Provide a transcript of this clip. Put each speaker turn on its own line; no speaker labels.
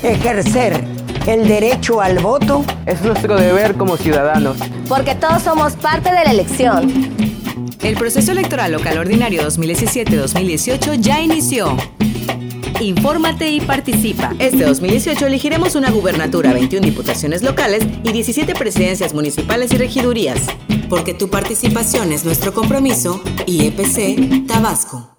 Ejercer el derecho al voto
es nuestro deber como ciudadanos.
Porque todos somos parte de la elección.
El proceso electoral local ordinario 2017-2018 ya inició. Infórmate y participa. Este 2018 elegiremos una gubernatura, 21 diputaciones locales y 17 presidencias municipales y regidurías. Porque tu participación es nuestro compromiso. IEPC Tabasco.